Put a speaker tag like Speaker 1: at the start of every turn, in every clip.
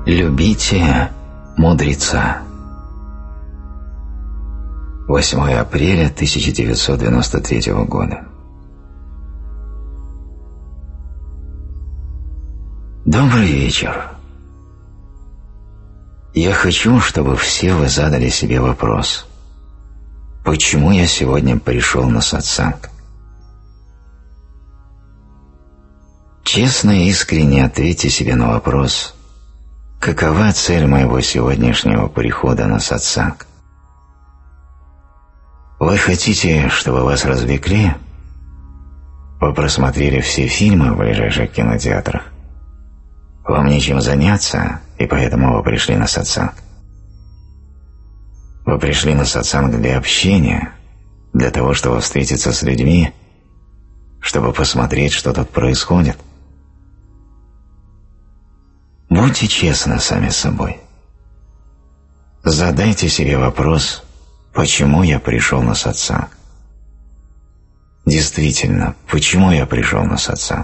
Speaker 1: Любите мудреца. 8 апреля 1993 года. Добрый вечер. Я хочу, чтобы все вы задали себе вопрос: почему я сегодня пришел на сатсанг? Честно и искренне ответьте себе на вопрос: какова цель моего сегодняшнего прихода на сатсанг? Вы хотите, чтобы вас развлекли? Вы просмотрели все фильмы в ближайших кинотеатрах? Вам нечем заняться, и поэтому вы пришли на сатсанг? Вы пришли на сатсанг для общения, для того, чтобы встретиться с людьми, чтобы посмотреть, что тут происходит? Будьте честны сами с собой. Задайте себе вопрос: почему я пришел на сатсанг? Действительно, почему я пришел на сатсанг?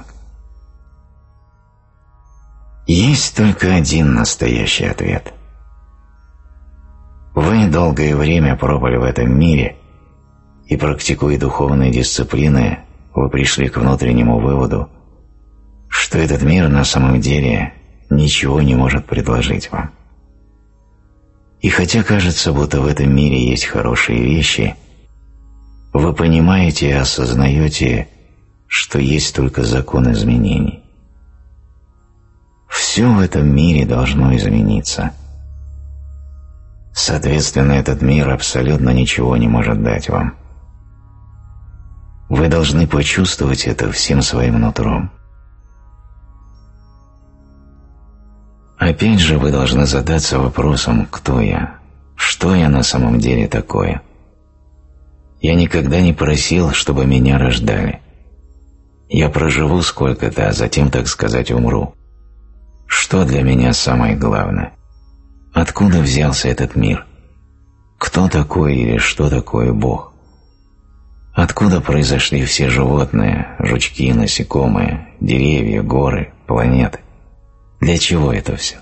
Speaker 1: Есть только один настоящий ответ. Вы долгое время пробыли в этом мире, и, практикуя духовные дисциплины, вы пришли к внутреннему выводу, что этот мир на самом деле ничего не может предложить вам. И хотя кажется, будто в этом мире есть хорошие вещи, вы понимаете и осознаете, что есть только закон изменений. Все в этом мире должно измениться. Соответственно, этот мир абсолютно ничего не может дать вам. Вы должны почувствовать это всем своим нутром. Опять же, вы должны задаться вопросом: кто я? Что я на самом деле такое? Я никогда не просил, чтобы меня рождали. Я проживу сколько-то, а затем, так сказать, умру. Что для меня самое главное? Откуда взялся этот мир? Кто такой или что такое Бог? Откуда произошли все животные, жучки, насекомые, деревья, горы, планеты? Для чего это все?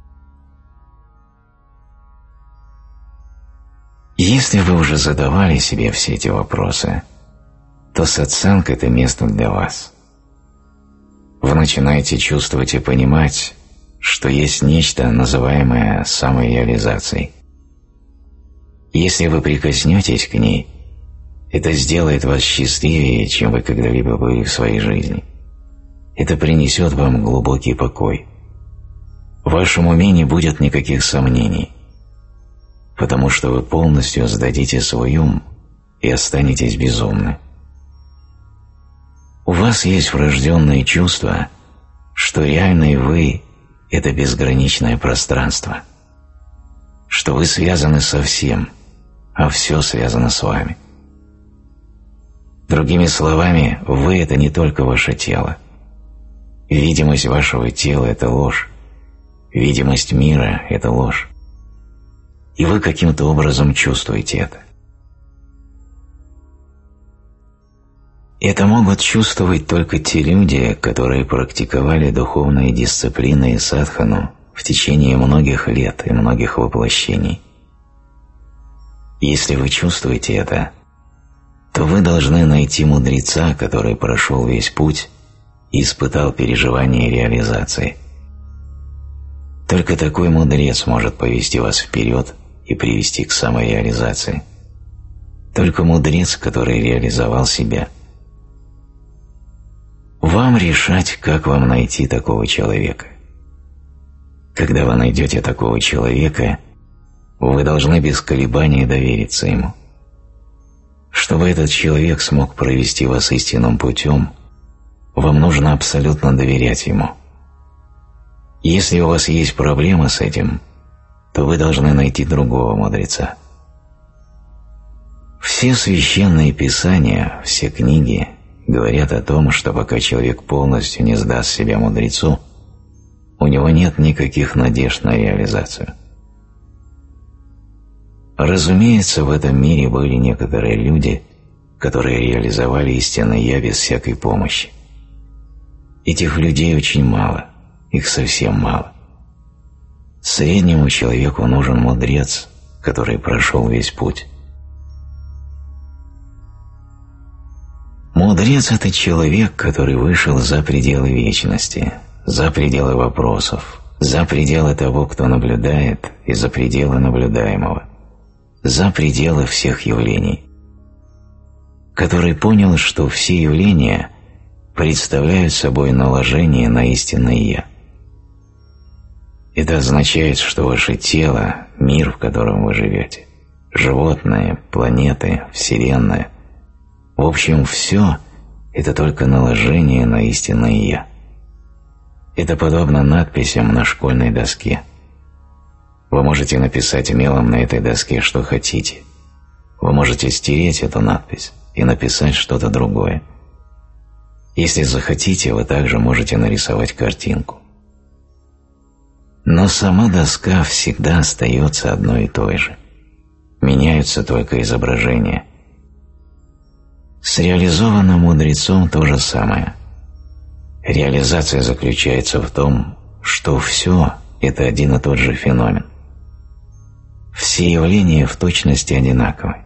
Speaker 1: Если вы уже задавали себе все эти вопросы, то сатсанг – это место для вас. Вы начинаете чувствовать и понимать, что есть нечто, называемое самореализацией. Если вы прикоснетесь к ней, это сделает вас счастливее, чем вы когда-либо были в своей жизни. Это принесет вам глубокий покой. В вашем уме не будет никаких сомнений, потому что вы полностью сдадите свой ум и останетесь безумны. У вас есть врожденное чувство, что реальный вы – это безграничное пространство, что вы связаны со всем, а все связано с вами. Другими словами, вы – это не только ваше тело. Видимость вашего тела – это ложь. Видимость мира – это ложь. И вы каким-то образом чувствуете это. Это могут чувствовать только те люди, которые практиковали духовные дисциплины и садхану в течение многих лет и многих воплощений. Если вы чувствуете это, то вы должны найти мудреца, который прошел весь путь и испытал переживания реализации. Только такой мудрец может повести вас вперед и привести к самореализации. Только мудрец, который реализовал себя. Вам решать, как вам найти такого человека. Когда вы найдете такого человека, вы должны без колебаний довериться ему. Чтобы этот человек смог провести вас истинным путем, вам нужно абсолютно доверять ему. Если у вас есть проблемы с этим, то вы должны найти другого мудреца. Все священные писания, все книги говорят о том, что пока человек полностью не сдаст себя мудрецу, у него нет никаких надежд на реализацию. Разумеется, в этом мире были некоторые люди, которые реализовали истинное «я» без всякой помощи. Этих людей очень мало, их совсем мало. Среднему человеку нужен мудрец, который прошел весь путь. Мудрец – это человек, который вышел за пределы вечности, за пределы вопросов, за пределы того, кто наблюдает, и за пределы наблюдаемого, за пределы всех явлений, который понял, что все явления представляют собой наложение на истинное «Я». Это означает, что ваше тело, мир, в котором вы живете, животные, планеты, Вселенная, в общем, все – это только наложение на истинное «Я». Это подобно надписям на школьной доске. Вы можете написать мелом на этой доске, что хотите. Вы можете стереть эту надпись и написать что-то другое. Если захотите, вы также можете нарисовать картинку. Но сама доска всегда остается одной и той же. Меняются только изображения. С реализованным мудрецом то же самое. Реализация заключается в том, что все – это один и тот же феномен. Все явления в точности одинаковы.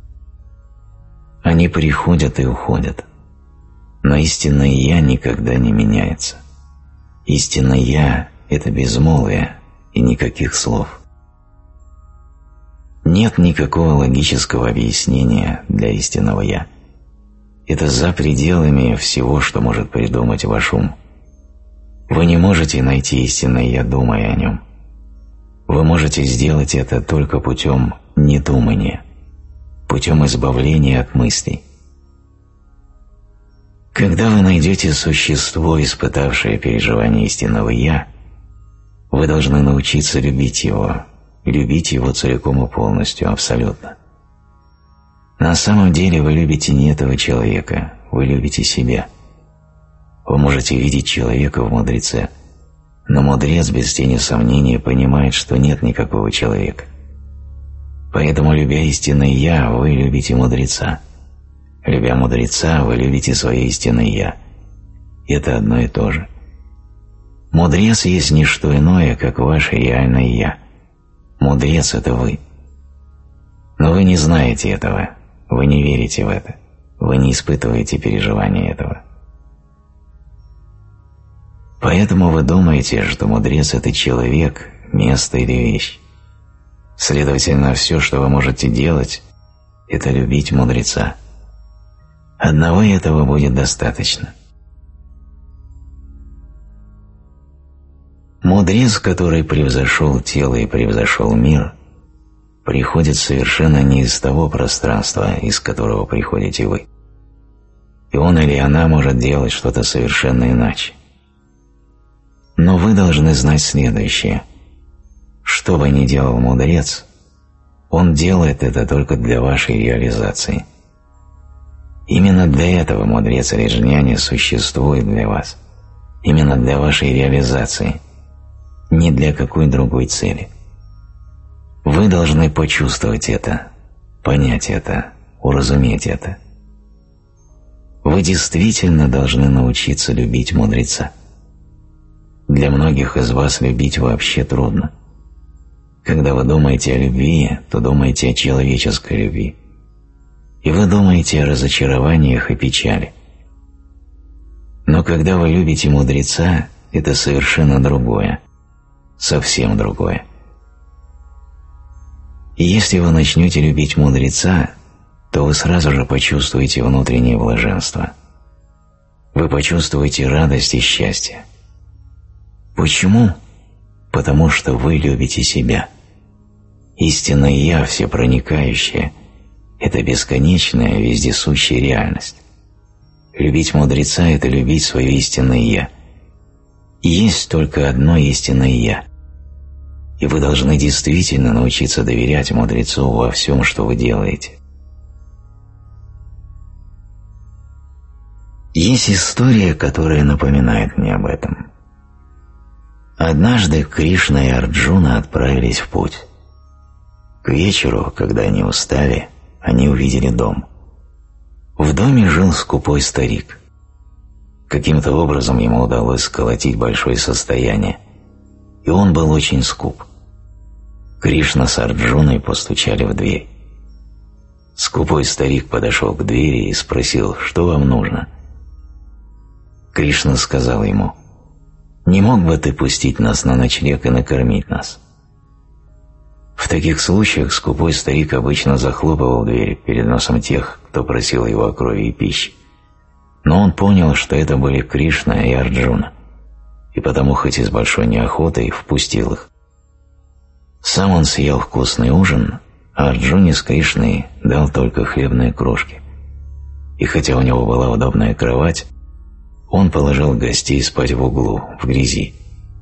Speaker 1: Они приходят и уходят. Но истинное «Я» никогда не меняется. Истинное «Я» – это безмолвие и никаких слов. Нет никакого логического объяснения для истинного «Я». Это за пределами всего, что может придумать ваш ум. Вы не можете найти истинное «Я», думая о нем. Вы можете сделать это только путем недумания, путем избавления от мыслей. Когда вы найдете существо, испытавшее переживание истинного «Я», вы должны научиться любить его целиком и полностью, абсолютно. На самом деле вы любите не этого человека, вы любите себя. Вы можете видеть человека в мудреце, но мудрец без тени сомнения понимает, что нет никакого человека. Поэтому, любя истинное «Я», вы любите мудреца. Любя мудреца, вы любите свое истинное «Я». Это одно и то же. Мудрец есть не что иное, как ваше реальное «Я». Мудрец – это вы. Но вы не знаете этого, вы не верите в это, вы не испытываете переживания этого. Поэтому вы думаете, что мудрец – это человек, место или вещь. Следовательно, все, что вы можете делать, это любить мудреца. Одного этого будет достаточно. Мудрец, который превзошел тело и превзошел мир, приходит совершенно не из того пространства, из которого приходите вы. И он или она может делать что-то совершенно иначе. Но вы должны знать следующее. Что бы ни делал мудрец, он делает это только для вашей реализации. Именно для этого мудрец или жняня существует для вас. Именно для вашей реализации. Не для какой другой цели. Вы должны почувствовать это, понять это, уразуметь это. Вы действительно должны научиться любить мудреца. Для многих из вас любить вообще трудно. Когда вы думаете о любви, то думаете о человеческой любви. И вы думаете о разочарованиях и печали. Но когда вы любите мудреца, это совершенно другое, совсем другое. И если вы начнете любить мудреца, то вы сразу же почувствуете внутреннее блаженство. Вы почувствуете радость и счастье. Почему? Потому что вы любите себя. Истинное «Я», всепроникающее, это бесконечная, вездесущая реальность. Любить мудреца – это любить свое истинное «Я». И есть только одно истинное «Я». И вы должны действительно научиться доверять мудрецу во всем, что вы делаете. Есть история, которая напоминает мне об этом. Однажды Кришна и Арджуна отправились в путь. К вечеру, когда они устали, они увидели дом. В доме жил скупой старик. Каким-то образом ему удалось сколотить большое состояние, и он был очень скуп. Кришна с Арджуной постучали в дверь. Скупой старик подошел к двери и спросил, что вам нужно. Кришна сказал ему: «Не мог бы ты пустить нас на ночлег и накормить нас?» В таких случаях скупой старик обычно захлопывал дверь перед носом тех, кто просил его о крови и пище. Но он понял, что это были Кришна и Арджуна, и потому, хоть и с большой неохотой, впустил их. Сам он съел вкусный ужин, а Арджуне с Кришной дал только хлебные крошки. И хотя у него была удобная кровать, он положил гостей спать в углу, в грязи.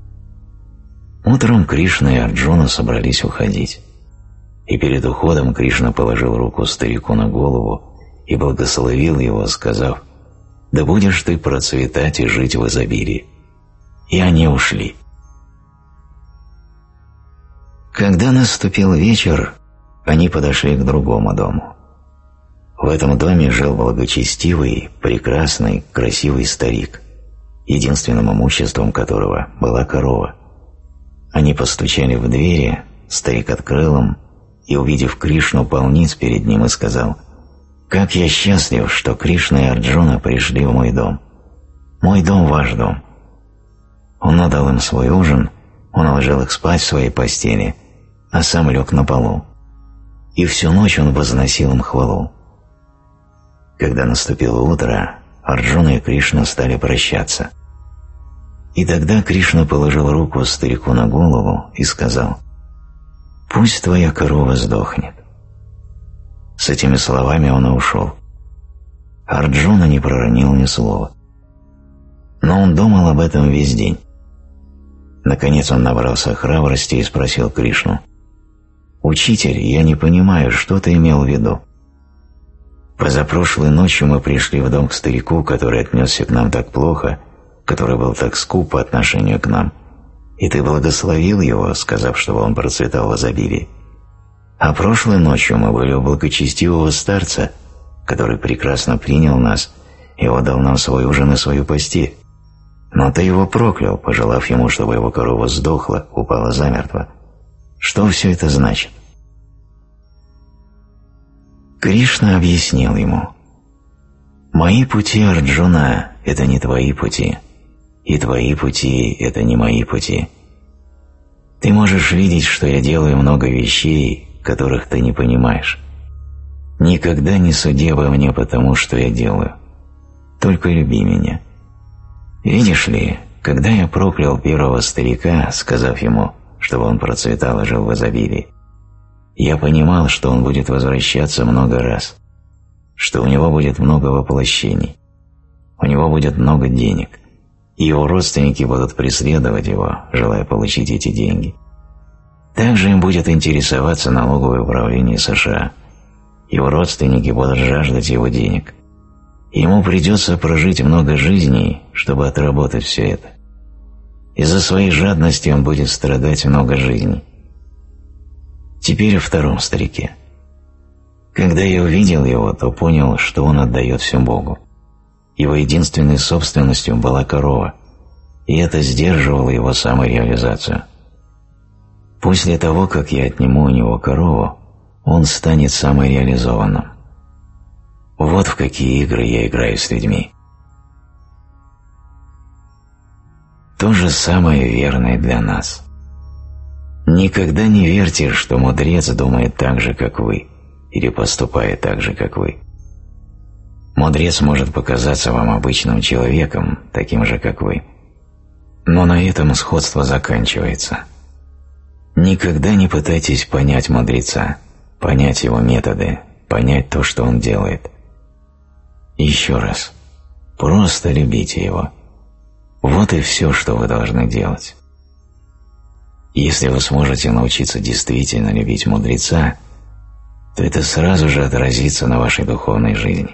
Speaker 1: Утром Кришна и Арджуна собрались уходить. И перед уходом Кришна положил руку старику на голову и благословил его, сказав: «Да будешь ты процветать и жить в изобилии». И они ушли. Когда наступил вечер, они подошли к другому дому. В этом доме жил благочестивый, прекрасный, красивый старик, единственным имуществом которого была корова. Они постучали в двери, старик открыл им и, увидев Кришну, пал ниц перед ним и сказал: «Как я счастлив, что Кришна и Арджуна пришли в мой дом. Мой дом – ваш дом». Он отдал им свой ужин, он уложил их спать в своей постели, а сам лег на полу. И всю ночь он возносил им хвалу. Когда наступило утро, Арджуна и Кришна стали прощаться. И тогда Кришна положил руку старику на голову и сказал: «Пусть твоя корова сдохнет». С этими словами он и ушел. Арджуна не проронил ни слова. Но он думал об этом весь день. Наконец он набрался храбрости и спросил Кришну: «Учитель, я не понимаю, что ты имел в виду? Позапрошлой ночью мы пришли в дом к старику, который отнесся к нам так плохо, который был так скуп по отношению к нам, и ты благословил его, сказав, чтобы он процветал в изобилии. А прошлой ночью мы были у благочестивого старца, который прекрасно принял нас и отдал нам свой ужин и свою постель. Но ты его проклял, пожелав ему, чтобы его корова сдохла, упала замертво. Что все это значит?» Кришна объяснил ему: «Мои пути, Арджуна, – это не твои пути, и твои пути – это не мои пути. Ты можешь видеть, что я делаю много вещей, которых ты не понимаешь. Никогда не суди обо мне по тому, что я делаю. Только люби меня. Видишь ли, когда я проклял первого старика, сказав ему, чтобы он процветал и жил в изобилии, я понимал, что он будет возвращаться много раз, что у него будет много воплощений, у него будет много денег, и его родственники будут преследовать его, желая получить эти деньги. Также им будет интересоваться налоговое управление США. Его родственники будут жаждать его денег. Ему придется прожить много жизней, чтобы отработать все это. Из-за своей жадности он будет страдать много жизней. Теперь о втором старике. Когда я увидел его, то понял, что он отдает все Богу. Его единственной собственностью была корова, и это сдерживало его самореализацию. После того, как я отниму у него корову, он станет самореализованным. Вот в какие игры я играю с людьми. То же самое верно и для нас. Никогда не верьте, что мудрец думает так же, как вы, или поступает так же, как вы. Мудрец может показаться вам обычным человеком, таким же, как вы. Но на этом сходство заканчивается. Никогда не пытайтесь понять мудреца, понять его методы, понять то, что он делает. Еще раз, просто любите его. Вот и все, что вы должны делать. Если вы сможете научиться действительно любить мудреца, то это сразу же отразится на вашей духовной жизни.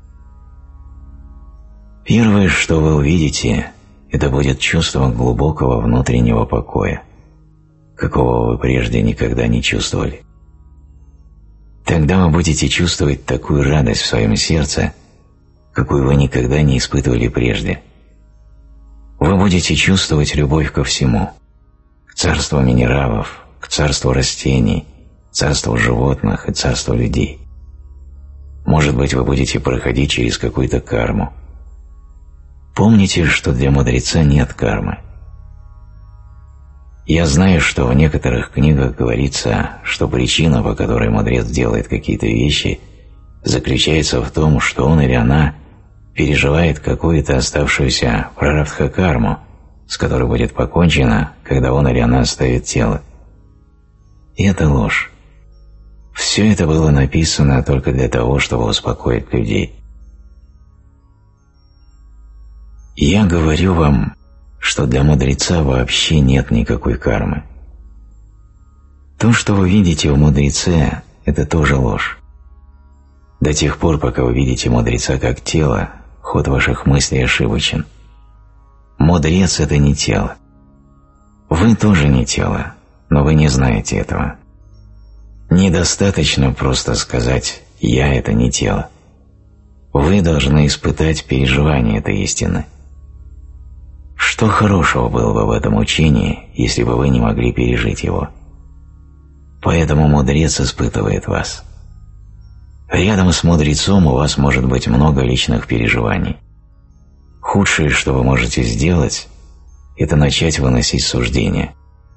Speaker 1: Первое, что вы увидите, это будет чувство глубокого внутреннего покоя, какого вы прежде никогда не чувствовали. Тогда вы будете чувствовать такую радость в своем сердце, какую вы никогда не испытывали прежде. Вы будете чувствовать любовь ко всему, к царству минералов, к царству растений, царству животных и царству людей. Может быть, вы будете проходить через какую-то карму. Помните, что для мудреца нет кармы. Я знаю, что в некоторых книгах говорится, что причина, по которой мудрец делает какие-то вещи, заключается в том, что он или она переживает какую-то оставшуюся прарабдха-карму, с которой будет покончено, когда он или она оставит тело. И это ложь. Все это было написано только для того, чтобы успокоить людей. Я говорю вам, что для мудреца вообще нет никакой кармы. То, что вы видите в мудреце, это тоже ложь. До тех пор, пока вы видите мудреца как тело, ход ваших мыслей ошибочен. Мудрец – это не тело. Вы тоже не тело, но вы не знаете этого. Недостаточно просто сказать «я – это не тело». Вы должны испытать переживание этой истины. Что хорошего было бы в этом учении, если бы вы не могли пережить его? Поэтому мудрец испытывает вас. Рядом с мудрецом у вас может быть много личных переживаний. Худшее, что вы можете сделать, это начать выносить суждения.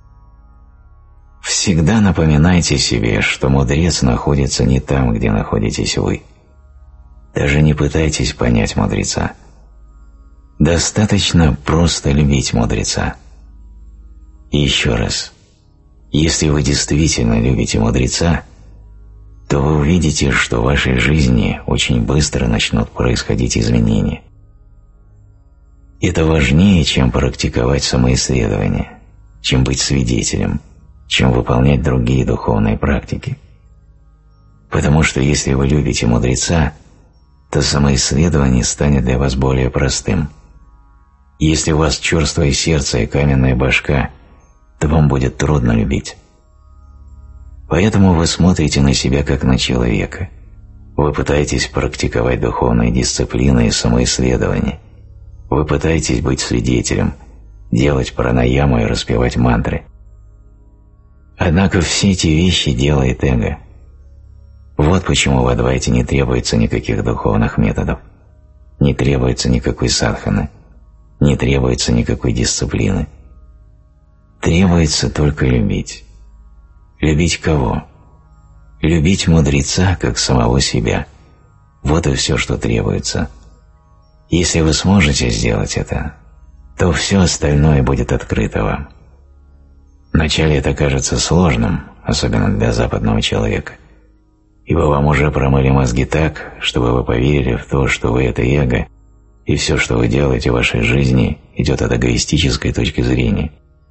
Speaker 1: Всегда напоминайте себе, что мудрец находится не там, где находитесь вы. Даже не пытайтесь понять мудреца. Достаточно просто любить мудреца. И еще раз, если вы действительно любите мудреца, то вы увидите, что в вашей жизни очень быстро начнут происходить изменения. Это важнее, чем практиковать самоисследование, чем быть свидетелем, чем выполнять другие духовные практики. Потому что если вы любите мудреца, то самоисследование станет для вас более простым. Если у вас черствое сердце и каменная башка, то вам будет трудно любить. Поэтому вы смотрите на себя как на человека. Вы пытаетесь практиковать духовные дисциплины и самоисследование. Вы пытаетесь быть свидетелем, делать пранаяму и распевать мантры. Однако все эти вещи делает эго. Вот почему в Адвайте не требуется никаких духовных методов, не требуется никакой садханы, не требуется никакой дисциплины. Требуется только любить. Любить кого? Любить мудреца, как самого себя. Вот и все, что требуется. Если вы сможете сделать это, то все остальное будет открыто вам. Вначале это кажется сложным, особенно для западного человека, ибо вам уже промыли мозги так, чтобы вы поверили в то, что вы – это эго, и все, что вы делаете в вашей жизни, идет от эгоистической точки зрения.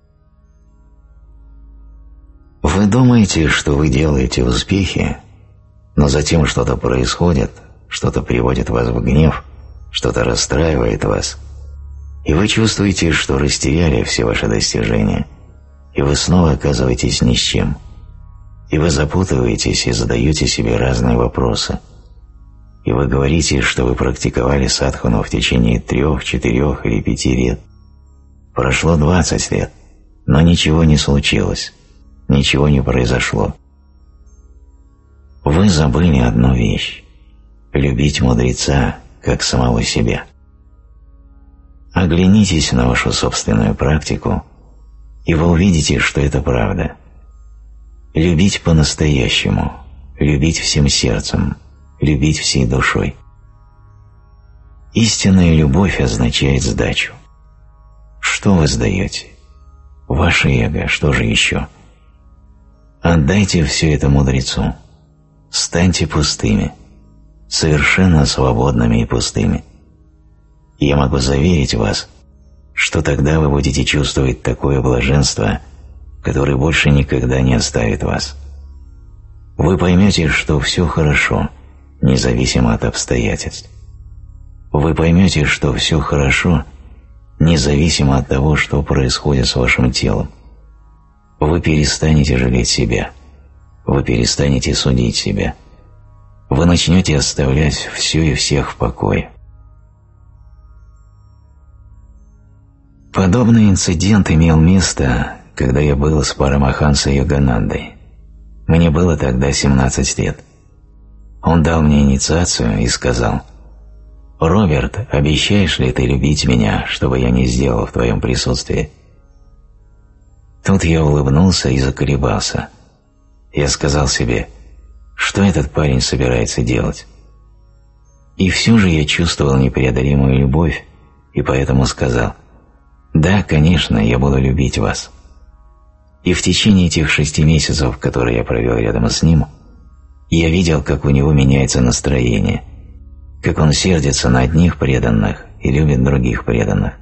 Speaker 1: Вы думаете, что вы делаете успехи, но затем что-то происходит, что-то приводит вас в гнев, что-то расстраивает вас, и вы чувствуете, что растеряли все ваши достижения, и вы снова оказываетесь ни с чем, и вы запутываетесь и задаете себе разные вопросы, и вы говорите, что вы практиковали садхану в течение 3, 4 или 5 лет. Прошло 20 лет, но ничего не случилось, ничего не произошло. Вы забыли одну вещь – любить мудреца, как самого себя. Оглянитесь на вашу собственную практику, и вы увидите, что это правда. Любить по-настоящему, любить всем сердцем, любить всей душой. Истинная любовь означает сдачу. Что вы сдаете? Ваше эго, что же еще? Отдайте все это мудрецу. Станьте пустыми, совершенно свободными и пустыми. Я могу заверить вас, что тогда вы будете чувствовать такое блаженство, которое больше никогда не оставит вас. Вы поймете, что все хорошо, независимо от обстоятельств. Вы поймете, что все хорошо, независимо от того, что происходит с вашим телом. Вы перестанете жалеть себя, вы перестанете судить себя, вы начнете оставлять все и всех в покое. Подобный инцидент имел место, когда я был с Парамахансой Йоганандой. Мне было тогда 17 лет. Он дал мне инициацию и сказал: «Роберт, обещаешь ли ты любить меня, что бы я ни сделал в твоем присутствии?» Тут я улыбнулся и заколебался. Я сказал себе: что этот парень собирается делать? И все же я чувствовал непреодолимую любовь, и поэтому сказал: «Да, конечно, я буду любить вас». И в течение этих 6 месяцев, которые я провел рядом с ним, я видел, как у него меняется настроение, как он сердится на одних преданных и любит других преданных.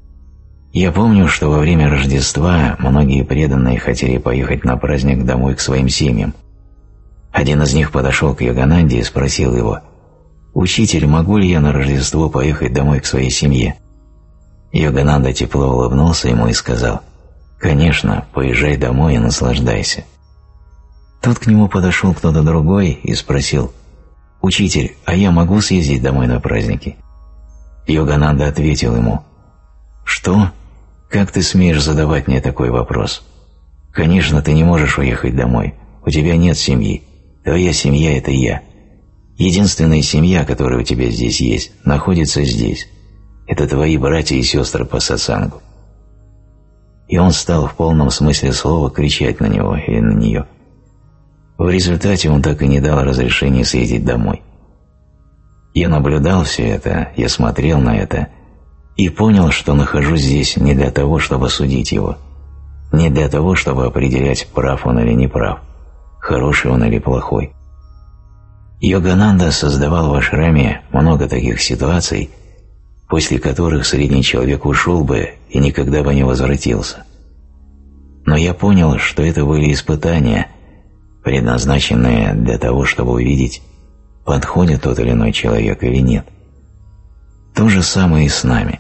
Speaker 1: Я помню, что во время Рождества многие преданные хотели поехать на праздник домой к своим семьям. Один из них подошел к Йогананде и спросил его: «Учитель, могу ли я на Рождество поехать домой к своей семье?» Йогананда тепло улыбнулся ему и сказал: «Конечно, поезжай домой и наслаждайся». Тут к нему подошел кто-то другой и спросил: «Учитель, а я могу съездить домой на праздники?» Йогананда ответил ему: «Что? Как ты смеешь задавать мне такой вопрос? Конечно, ты не можешь уехать домой, у тебя нет семьи, твоя семья – это я. Единственная семья, которая у тебя здесь есть, находится здесь. Это твои братья и сестры по сатсангу». И он стал в полном смысле слова кричать на него или на нее. В результате он так и не дал разрешения съездить домой. Я наблюдал все это, я смотрел на это и понял, что нахожусь здесь не для того, чтобы судить его, не для того, чтобы определять, прав он или не прав, хороший он или плохой. Йогананда создавал в ашраме много таких ситуаций, после которых средний человек ушел бы и никогда бы не возвратился. Но я понял, что это были испытания, предназначенные для того, чтобы увидеть, подходит тот или иной человек или нет. То же самое и с нами.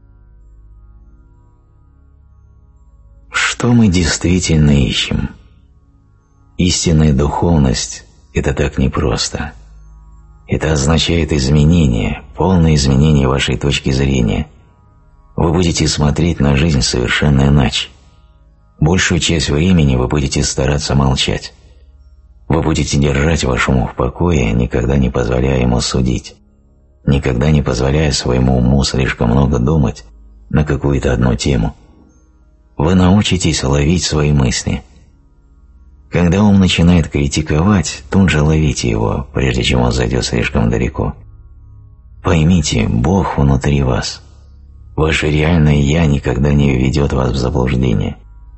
Speaker 1: Что мы действительно ищем? Истинная духовность – это так непросто. Это означает изменение, полное изменение вашей точки зрения. Вы будете смотреть на жизнь совершенно иначе. Большую часть времени вы будете стараться молчать. Вы будете держать ваш ум в покое, никогда не позволяя ему судить, никогда не позволяя своему уму слишком много думать на какую-то одну тему. Вы научитесь ловить свои мысли. Когда ум начинает критиковать, тут же ловите его, прежде чем он зайдет слишком далеко. Поймите, Бог внутри вас. Ваше реальное «Я» никогда не введет вас в заблуждение.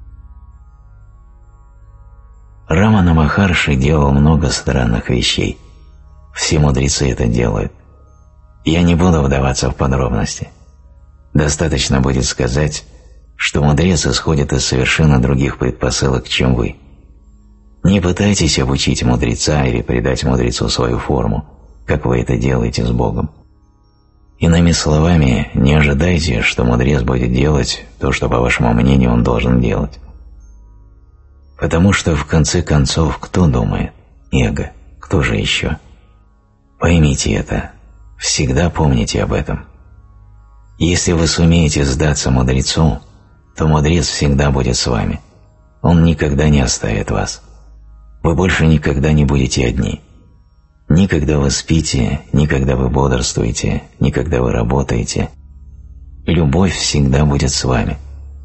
Speaker 1: Рамана Махарши делал много странных вещей. Все мудрецы это делают. Я не буду вдаваться в подробности. Достаточно будет сказать, что мудрец исходит из совершенно других предпосылок, чем вы. Не пытайтесь обучить мудреца или придать мудрецу свою форму, как вы это делаете с Богом. Иными словами, не ожидайте, что мудрец будет делать то, что, по вашему мнению, он должен делать. Потому что, в конце концов, кто думает? Эго. Кто же еще? Поймите это. Всегда помните об этом. Если вы сумеете сдаться мудрецу, то мудрец всегда будет с вами. Он никогда не оставит вас. Вы больше никогда не будете одни. Ни когда вы спите, ни когда вы бодрствуете, ни когда вы работаете. Любовь всегда будет с вами.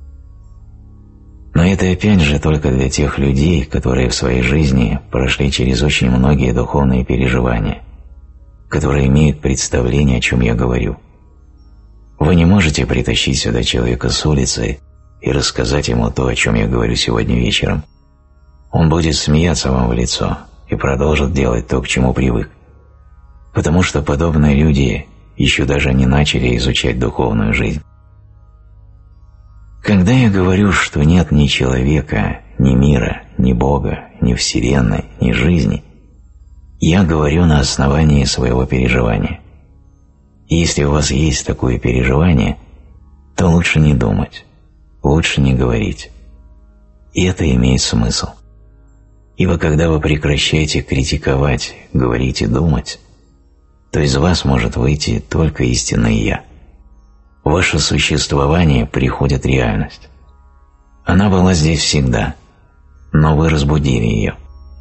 Speaker 1: Но это опять же только для тех людей, которые в своей жизни прошли через очень многие духовные переживания, которые имеют представление, о чем я говорю. Вы не можете притащить сюда человека с улицы и рассказать ему то, о чем я говорю сегодня вечером. Он будет смеяться вам в лицо и продолжит делать то, к чему привык. Потому что подобные люди еще даже не начали изучать духовную жизнь. Когда я говорю, что нет ни человека, ни мира, ни Бога, ни Вселенной, ни жизни, я говорю на основании своего переживания. И если у вас есть такое переживание, то лучше не думать, лучше не говорить. И это имеет смысл. Ибо когда вы прекращаете критиковать, говорить и думать, то из вас может выйти только истинное «Я». В ваше существование приходит реальность. Она была здесь всегда, но вы разбудили ее.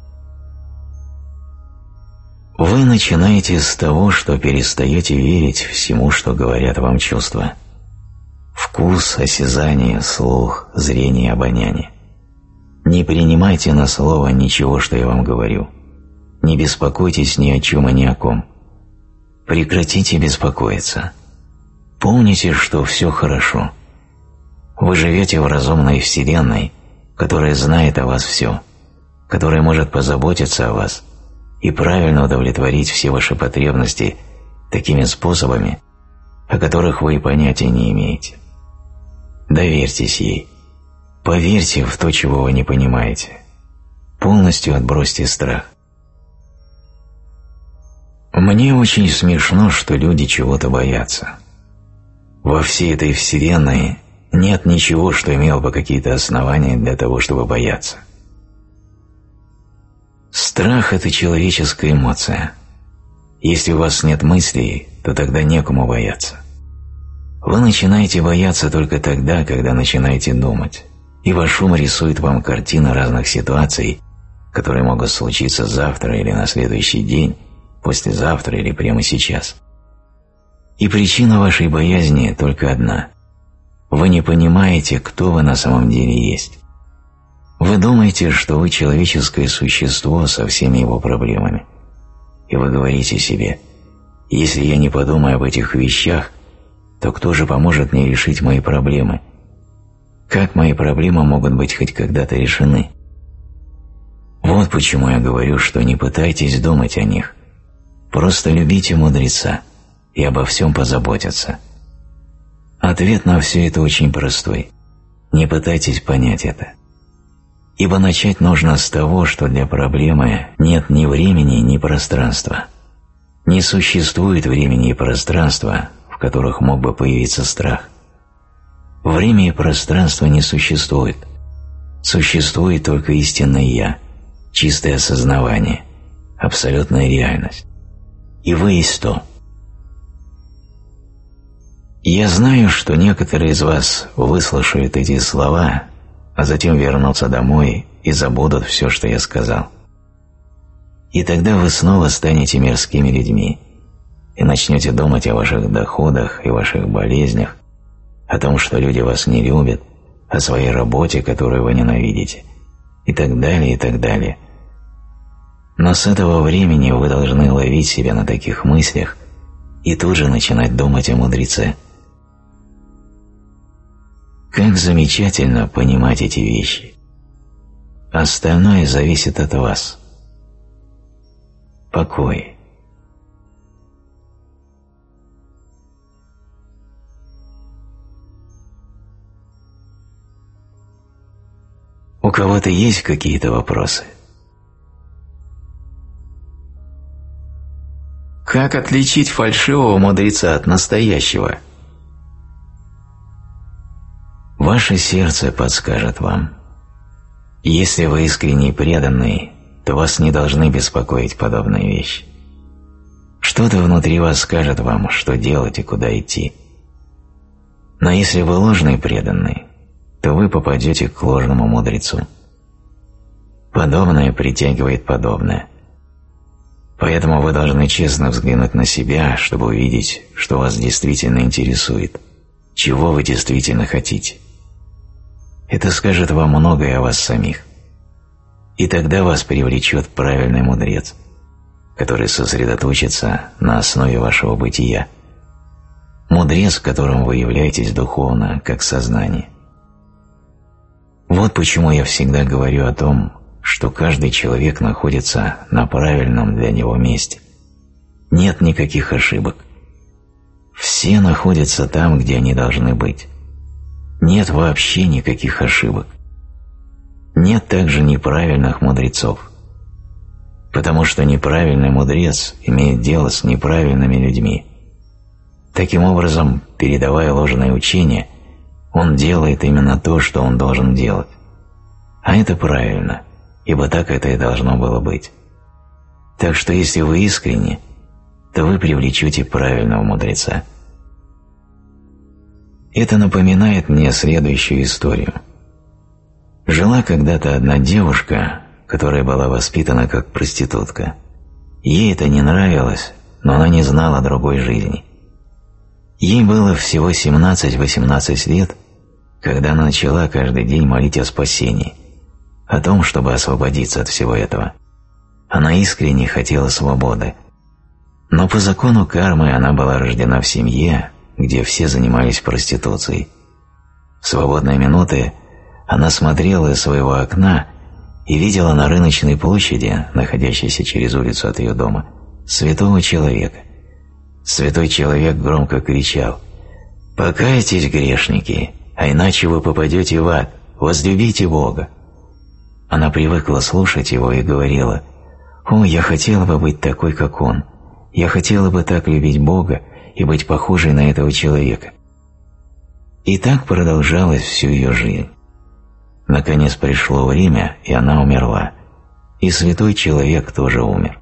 Speaker 1: Вы начинаете с того, что перестаете верить всему, что говорят вам чувства. Вкус, осязание, слух, зрение, обоняние. Не принимайте на слово ничего, что я вам говорю. Не беспокойтесь ни о чем и ни о ком. Прекратите беспокоиться. Помните, что все хорошо. Вы живете в разумной вселенной, которая знает о вас все, которая может позаботиться о вас и правильно удовлетворить все ваши потребности такими способами, о которых вы и понятия не имеете. Доверьтесь ей. Поверьте в то, чего вы не понимаете. Полностью отбросьте страх. Мне очень смешно, что люди чего-то боятся. Во всей этой вселенной нет ничего, что имело бы какие-то основания для того, чтобы бояться. Страх – это человеческая эмоция. Если у вас нет мыслей, то тогда некому бояться. Вы начинаете бояться только тогда, когда начинаете думать, и ваш ум рисует вам картины разных ситуаций, которые могут случиться завтра или на следующий день, послезавтра или прямо сейчас. И причина вашей боязни только одна. Вы не понимаете, кто вы на самом деле есть. Вы думаете, что вы человеческое существо со всеми его проблемами. И вы говорите себе: если я не подумаю об этих вещах, то кто же поможет мне решить мои проблемы? Как мои проблемы могут быть хоть когда-то решены? Вот почему я говорю, что не пытайтесь думать о них. Просто любите мудреца и обо всем позаботиться. Ответ на все это очень простой. Не пытайтесь понять это. Ибо начать нужно с того, что для проблемы нет ни времени, ни пространства. Не существует времени и пространства, в которых мог бы появиться страх. Время и пространство не существует. Существует только истинное «Я», чистое осознавание, абсолютная реальность. И вы есть то. Я знаю, что некоторые из вас выслушают эти слова, а затем вернутся домой и забудут все, что я сказал. И тогда вы снова станете мирскими людьми и начнете думать о ваших доходах и ваших болезнях, о том, что люди вас не любят, о своей работе, которую вы ненавидите, и так далее, и так далее. Но с этого времени вы должны ловить себя на таких мыслях и тут же начинать думать о мудреце. Как замечательно понимать эти вещи. Остальное зависит от вас. Покой. У кого-то есть какие-то вопросы? Как отличить фальшивого мудреца от настоящего? Ваше сердце подскажет вам. Если вы искренне преданный, то вас не должны беспокоить подобные вещи. Что-то внутри вас скажет вам, что делать и куда идти. Но если вы ложный преданный, то вы попадете к ложному мудрецу. Подобное притягивает подобное. Поэтому вы должны честно взглянуть на себя, чтобы увидеть, что вас действительно интересует, чего вы действительно хотите. Это скажет вам многое о вас самих. И тогда вас привлечет правильный мудрец, который сосредоточится на основе вашего бытия. Мудрец, которым вы являетесь духовно, как сознание. Вот почему я всегда говорю о том, что каждый человек находится на правильном для него месте. Нет никаких ошибок. Все находятся там, где они должны быть. Нет вообще никаких ошибок. Нет также неправильных мудрецов. Потому что неправильный мудрец имеет дело с неправильными людьми. Таким образом, передавая ложное учение, он делает именно то, что он должен делать. А это правильно, ибо так это и должно было быть. Так что если вы искренни, то вы привлечете правильного мудреца. Это напоминает мне следующую историю. Жила когда-то одна девушка, которая была воспитана как проститутка. Ей это не нравилось, но она не знала другой жизни. Ей было всего 17-18 лет, когда она начала каждый день молить о спасении, о том, чтобы освободиться от всего этого. Она искренне хотела свободы. Но по закону кармы она была рождена в семье, где все занимались проституцией. В свободные минуты она смотрела из своего окна и видела на рыночной площади, находящейся через улицу от ее дома, святого человека. Святой человек громко кричал: «Покайтесь, грешники, а иначе вы попадете в ад, возлюбите Бога». Она привыкла слушать его и говорила: «О, я хотела бы быть такой, как он, я хотела бы так любить Бога и быть похожей на этого человека». И так продолжалось всю ее жизнь. Наконец пришло время, и она умерла, и святой человек тоже умер.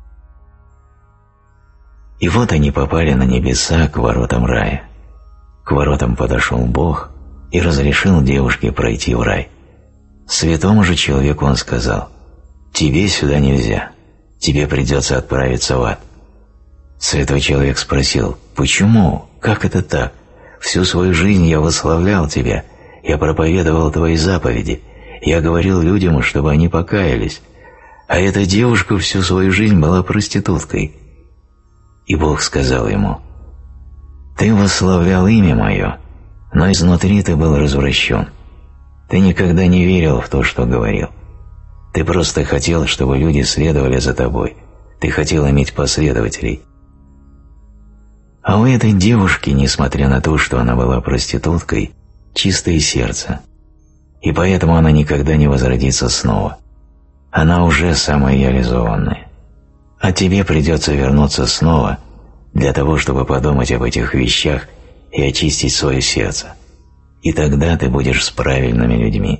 Speaker 1: И вот они попали на небеса к воротам рая. К воротам подошел Бог и разрешил девушке пройти в рай. Святому же человеку он сказал: «Тебе сюда нельзя, тебе придется отправиться в ад». Святой человек спросил: «Почему? Как это так? Всю свою жизнь я восславлял тебя, я проповедовал твои заповеди, я говорил людям, чтобы они покаялись, а эта девушка всю свою жизнь была проституткой». И Бог сказал ему: «Ты восславлял имя мое, но изнутри ты был развращен. Ты никогда не верил в то, что говорил. Ты просто хотел, чтобы люди следовали за тобой, ты хотел иметь последователей. А у этой девушки, несмотря на то, что она была проституткой, чистое сердце, и поэтому она никогда не возродится снова. Она уже самореализованная. А тебе придется вернуться снова для того, чтобы подумать об этих вещах и очистить свое сердце. И тогда ты будешь с правильными людьми».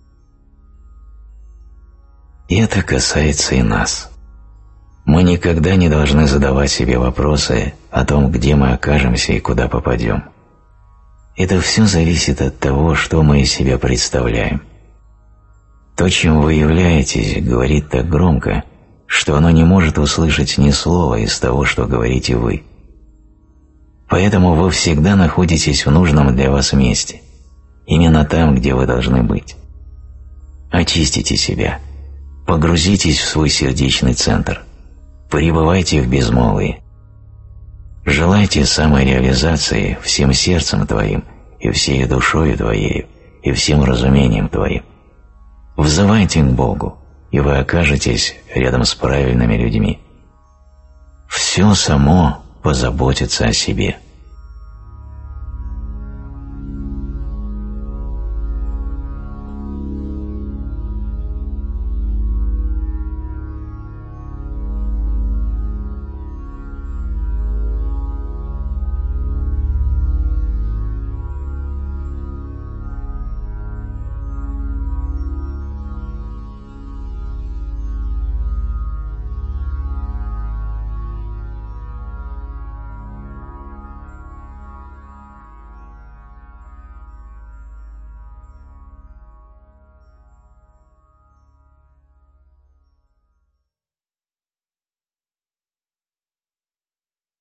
Speaker 1: И это касается и нас. Мы никогда не должны задавать себе вопросы о том, где мы окажемся и куда попадем. Это все зависит от того, что мы из себя представляем. То, чем вы являетесь, говорит так громко, что оно не может услышать ни слова из того, что говорите вы. Поэтому вы всегда находитесь в нужном для вас месте, именно там, где вы должны быть. Очистите себя, погрузитесь в свой сердечный центр, пребывайте в безмолвии. Желайте самореализации всем сердцем твоим и всей душою твоею и всем разумением твоим. Взывайте к Богу, и вы окажетесь рядом с правильными людьми. Все само позаботится о себе.